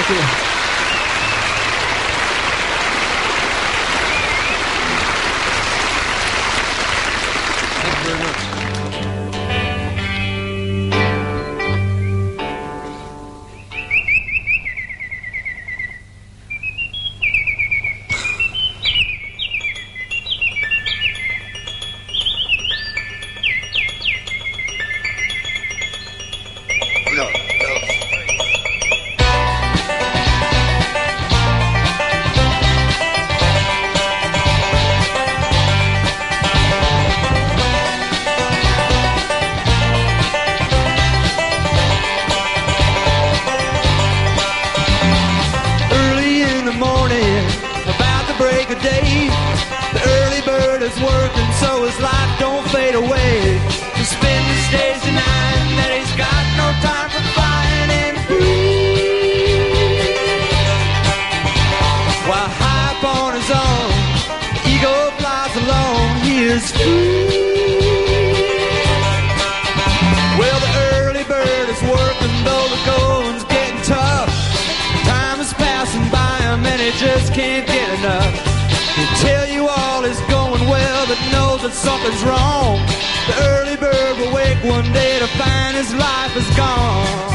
Thank you. Thank you very much. Something's wrong. The early bird will wake one day to find his life is gone.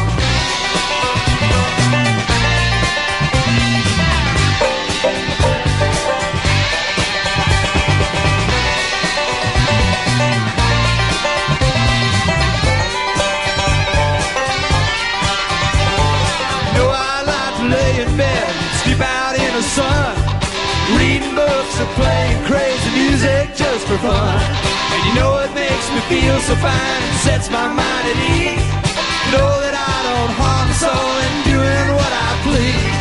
You know I like to lay in bed, sleep out in the sun, reading books or playing crazy music just for fun. And you know it makes me feel so fine, it sets my mind at ease. Know that I don't harm the soul in doing what I please.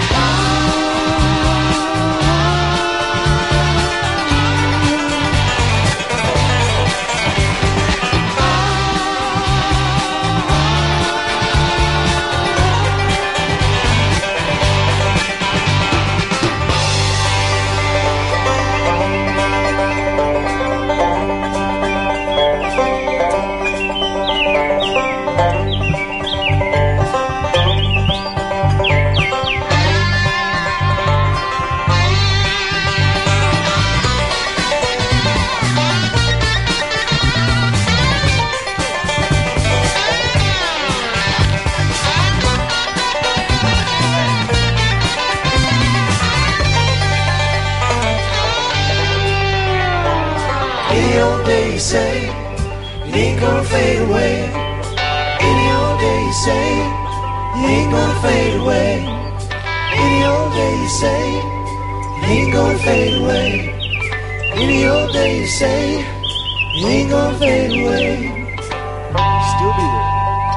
Say, it ain't gonna fade away. Any old day you say, it ain't gonna fade away. Any old day you say, it ain't gonna fade away. Any old day you say, it ain't gonna fade away. Still be there.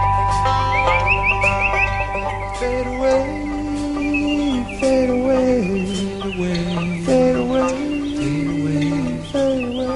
Fade away, fade away, fade away, fade away, fade away.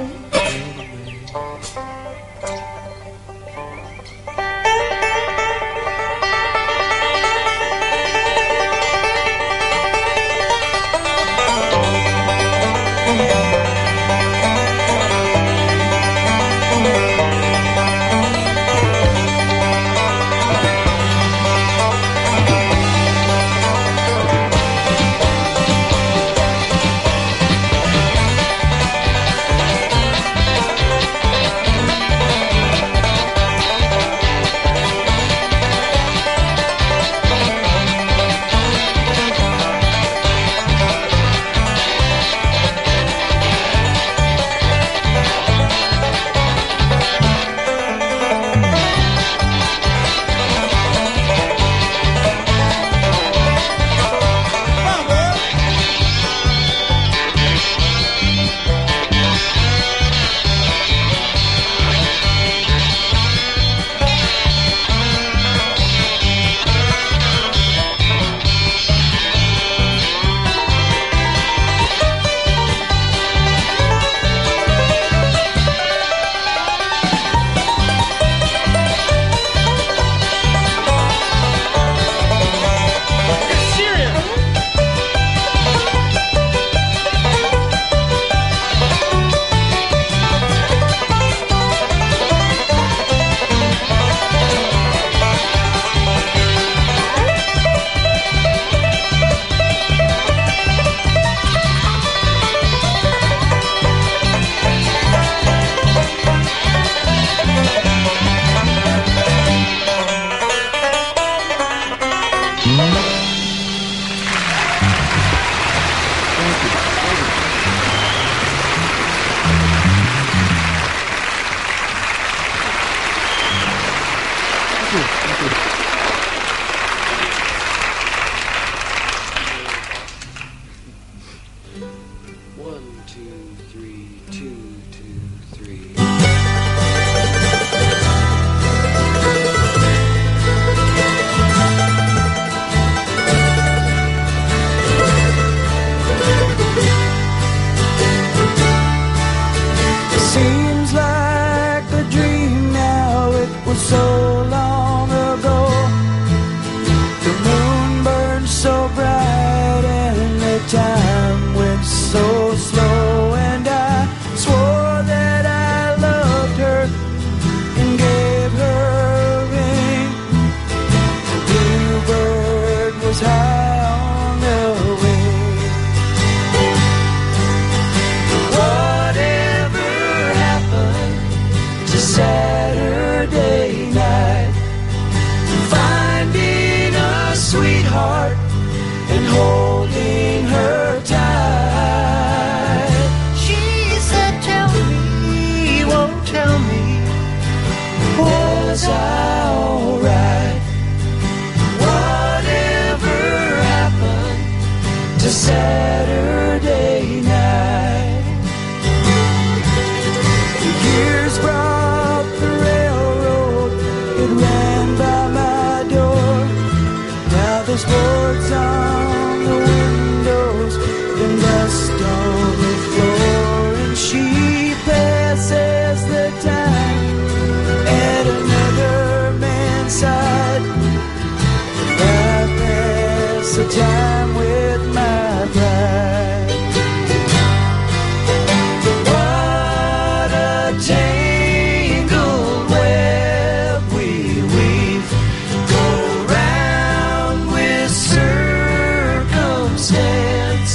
so slow, and I swore that I loved her and gave her a ring. The bluebird was high on the wing. Whatever happened to Saturday night, finding a sweetheart and holding her tight? She said, tell me, won't tell me, was I alright? Whatever happened to Saturday night? The years brought the railroad, it ran by my door. Now there's boards on the windows and dust on the floor, and she passes the time at another man's side. I pass the time with my pride. What a tangled web we weave, go round with circumstance.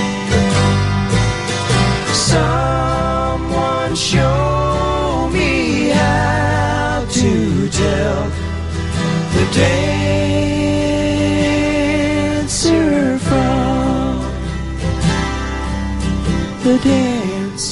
Someone show me how to tell the dancer from the dance.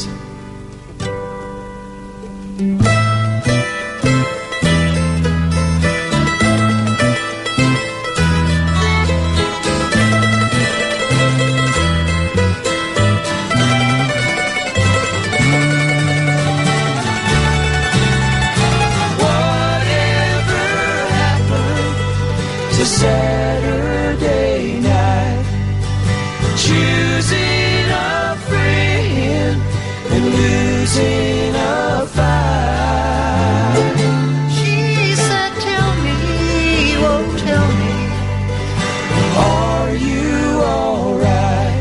Saturday night, choosing a friend and losing a fight. She said, tell me, won't tell me, are you alright?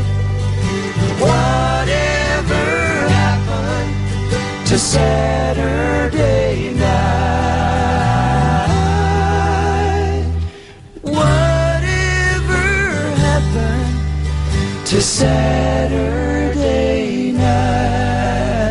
Whatever happened to Saturday night? To Saturday night.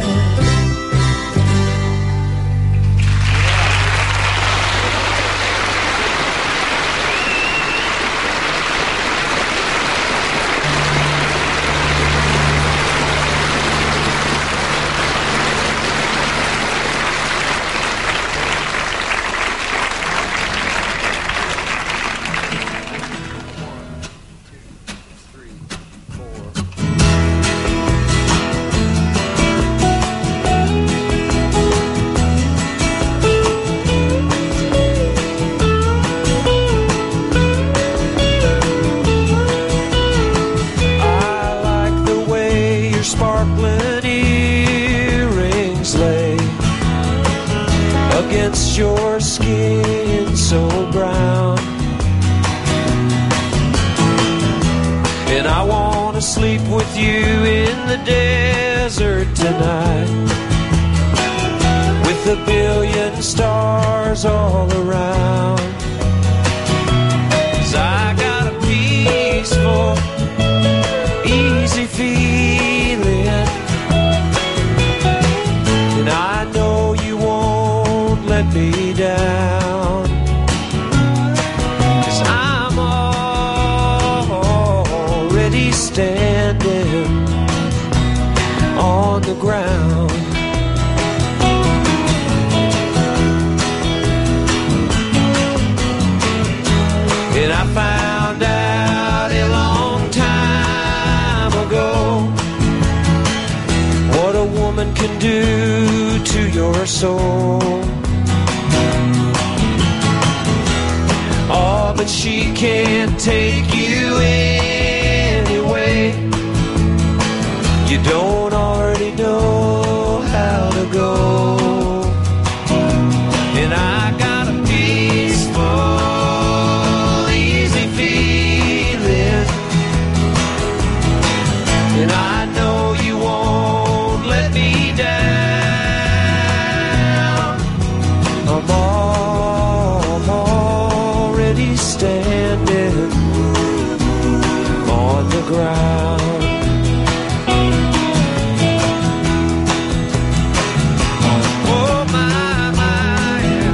Your skin so brown, and I want to sleep with you in the desert tonight, with a billion stars all around. 'Cause I got a peaceful, easy feeling, and I know you won't let me down, 'cause I'm already standing on the ground. And I found out a long time ago what a woman can do to your soul. Oh, but she can't take you anyway. You don't already know how to go. And I got a peaceful, easy feeling, and I know ground. Oh my, my, yeah.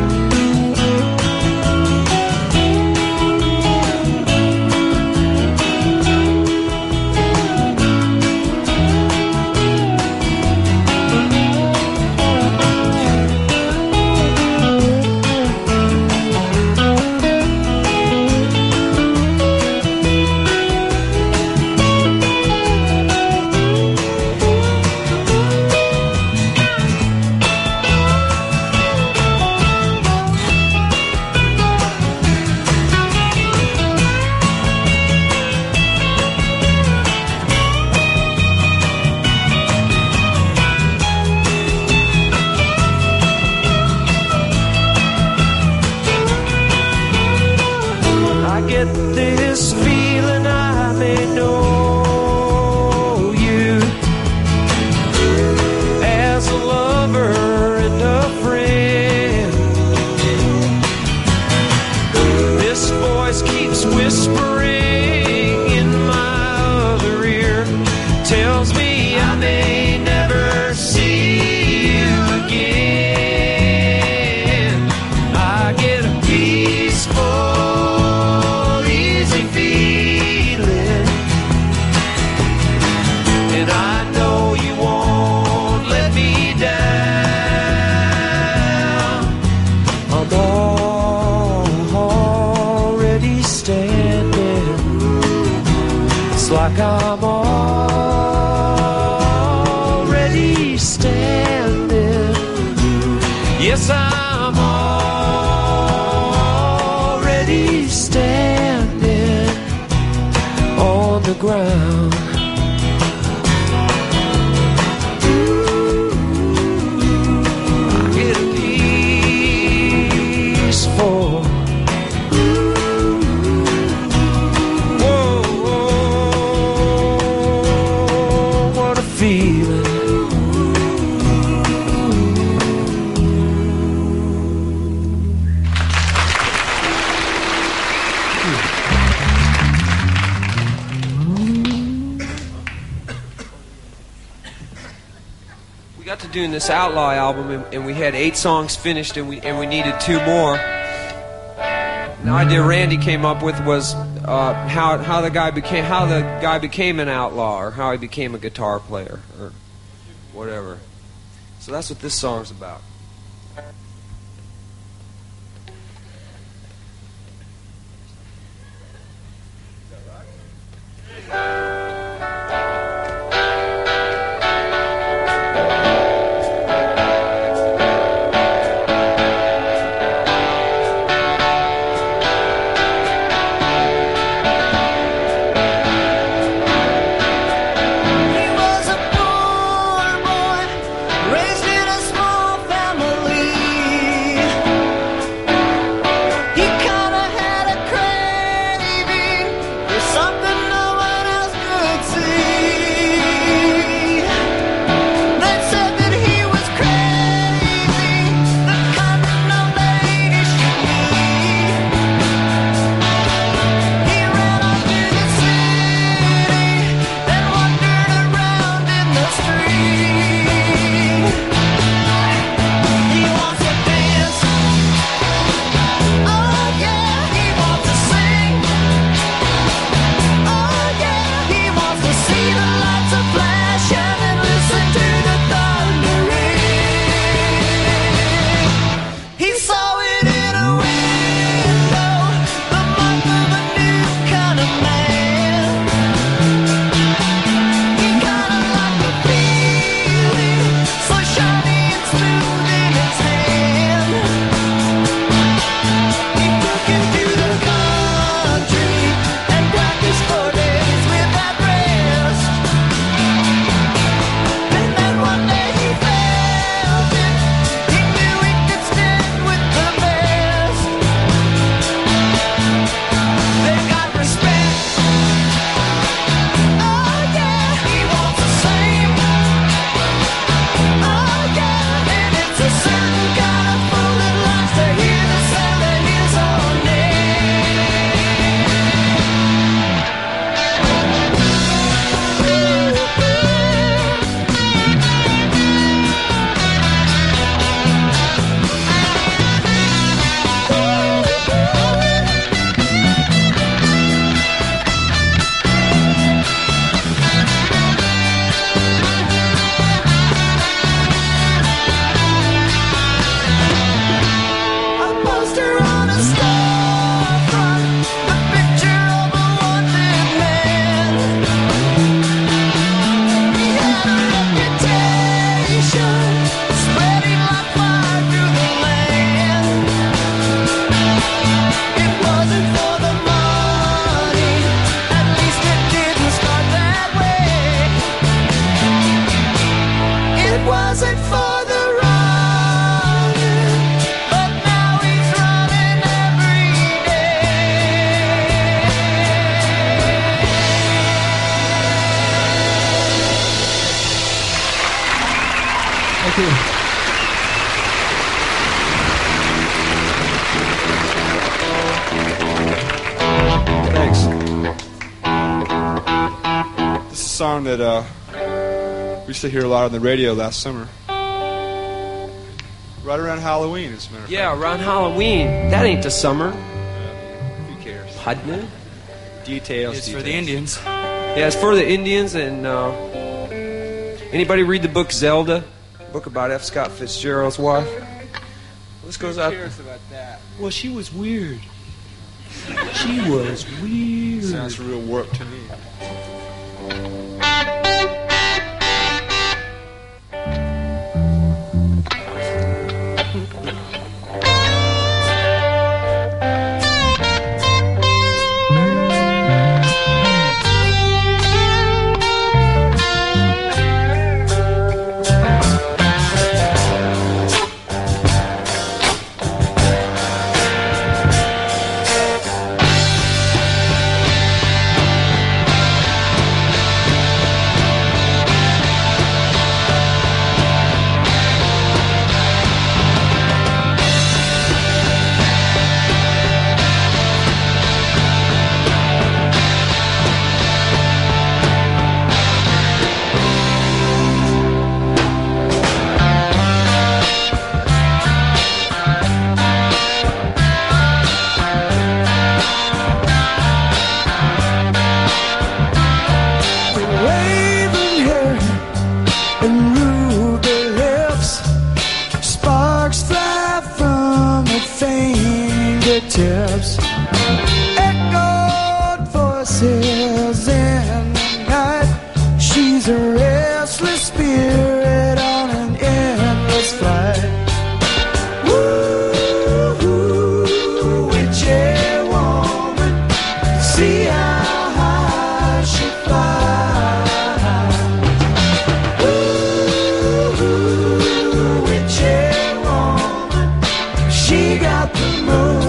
I get this feeling I may know you as a lover and a friend. This voice keeps whispering in my other ear, tells me I may never see you again. I get a peaceful feeling, and I know you won't let me down. I'm already standing. It's like I'm already standing. Yes, I'm already standing on the ground. I get a peaceful. Whoa, whoa, what a feeling. We got to doing this Outlaw album, and we had 8 songs finished, and we needed 2 more. The idea Randy came up with was how the guy became an outlaw, or how he became a guitar player, or whatever. So that's what this song's about. He was a poor boy, raised in a small family. Thank you. Thanks. This is a song that we used to hear a lot on the radio last summer. Right around Halloween, as a matter of fact. Yeah, around Halloween. That ain't the summer. Who cares? Hadna? Details. It's for the Indians. Yeah, it's for the Indians. And anybody read the book Zelda? Book about F. Scott Fitzgerald's wife. This goes out. Who cares about that? Well, she was weird. She was weird. Sounds real warped to me. Tips, echoed voices in the night. She's a restless spirit on an endless flight. Woo, witchy woman, see how high she flies. Woo, witchy woman, she got the moon.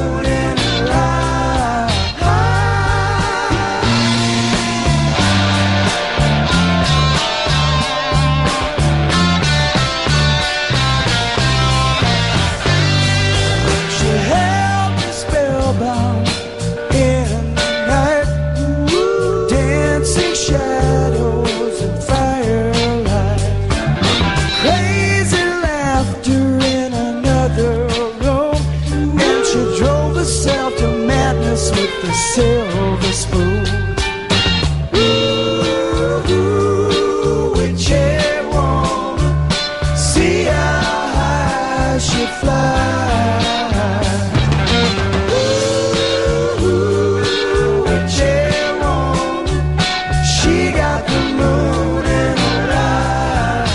With the silver spoon. Ooh, witchy woman, see how high she flies. Ooh, witchy woman, she got the moon in her eye.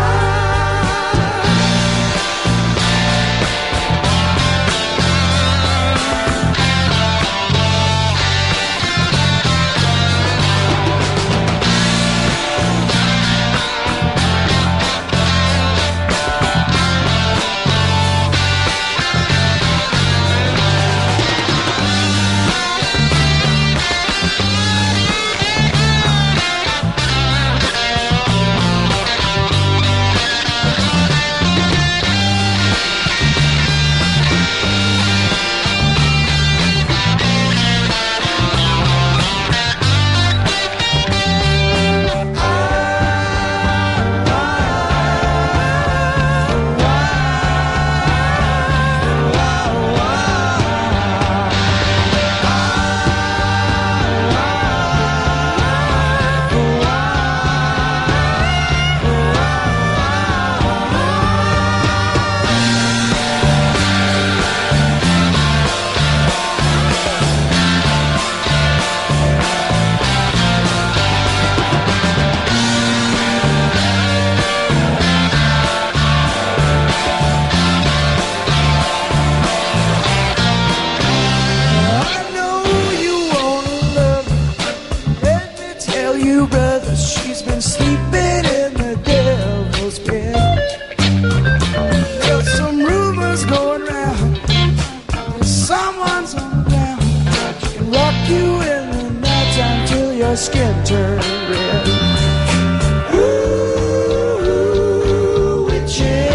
She's been sleeping in the devil's bed. There's some rumors going round. Someone's on the ground. She can rock you in the nighttime till your skin turns red. Ooh, witchy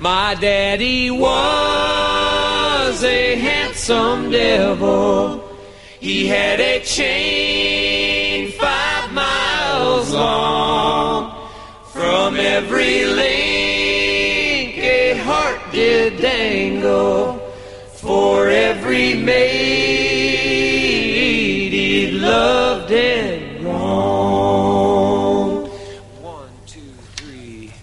My daddy was a handsome devil. He had a chain 5 miles long. From every link a heart did dangle. For every maid he loved and wronged. 1, 2, 3.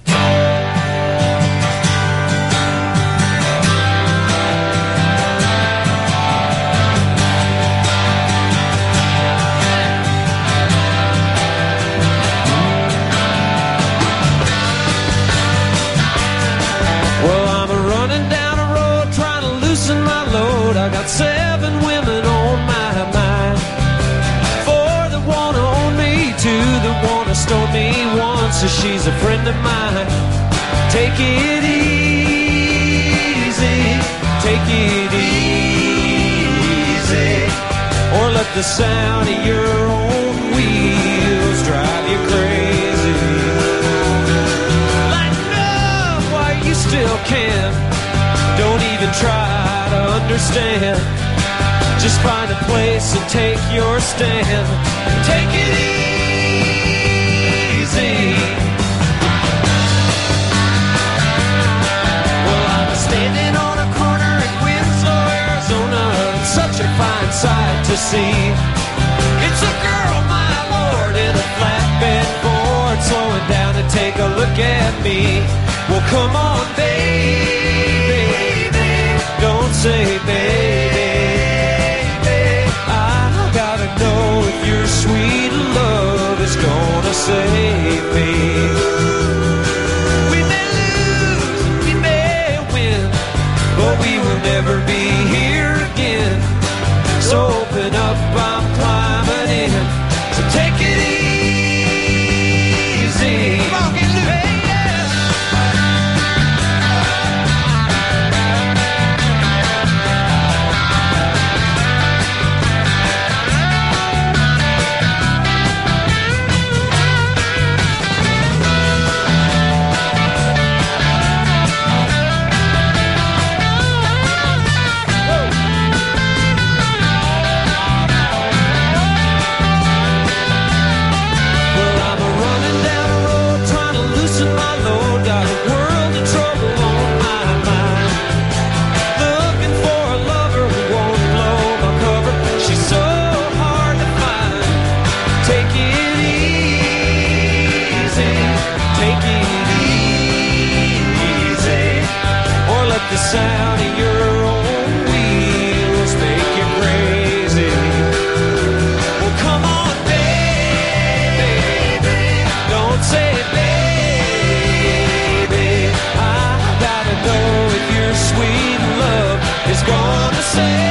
Well, I'm running down a road trying to loosen my load. I got 7 women on my mind. 4 that wanna own me, 2 that wanna stone me, 1 so she's a friend of mine. Take it easy, take it easy, or let the sound of your own wheels drive you crazy. Lighten up while you still can. Don't even try to understand. Just find a place and take your stand. Take it easy. Well, I'm standing on a corner in Winslow, Arizona. It's such a fine sight to see. It's a girl, my lord, in a flatbed Ford, slowing down to take a look at me. Well, come on, baby. Don't say baby. I gotta know if your sweet love is gonna save me. We may lose, we may win, but we will never be here again. So open up, I'm climbing in. So take it easy. Come on, get loose. Hey, yeah. The sound of your own wheels make you crazy. Well, come on, baby. Don't say baby. I gotta know if your sweet love is gonna say